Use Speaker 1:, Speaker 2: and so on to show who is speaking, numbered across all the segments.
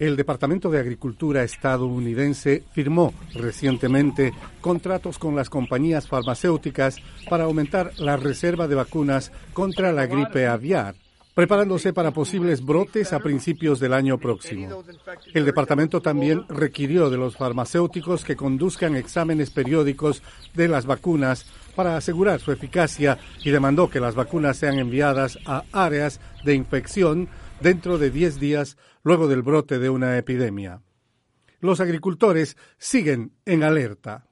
Speaker 1: El Departamento de Agricultura estadounidense firmó recientemente contratos con las compañías farmacéuticas para aumentar la reserva de vacunas contra la gripe aviar, preparándose para posibles brotes a principios del año próximo. El departamento también requirió de los farmacéuticos que conduzcan exámenes periódicos de las vacunas para asegurar su eficacia y demandó que las vacunas sean enviadas a áreas de infección dentro de 10 días luego del brote de una epidemia. Los agricultores siguen en alerta.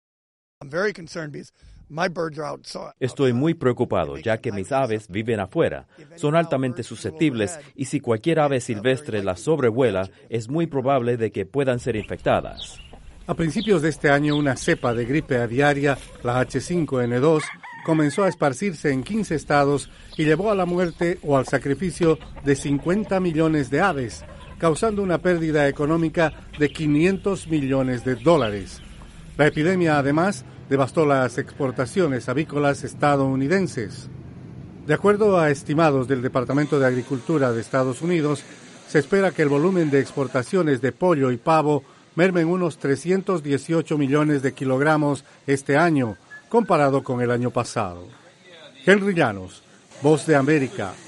Speaker 2: Estoy muy preocupado, ya que mis aves viven afuera, son altamente susceptibles y si cualquier ave silvestre las sobrevuela, es muy probable de que puedan ser infectadas.
Speaker 1: A principios de este año, una cepa de gripe aviaria, la H5N2, comenzó a esparcirse en 15 estados y llevó a la muerte o al sacrificio de 50 millones de aves, causando una pérdida económica de $500 millones. La epidemia, además, devastó las exportaciones avícolas estadounidenses. De acuerdo a estimados del Departamento de Agricultura de Estados Unidos, se espera que el volumen de exportaciones de pollo y pavo mermen unos 318 millones de kilogramos este año, comparado con el año pasado. Henry Llanos, Voz de América,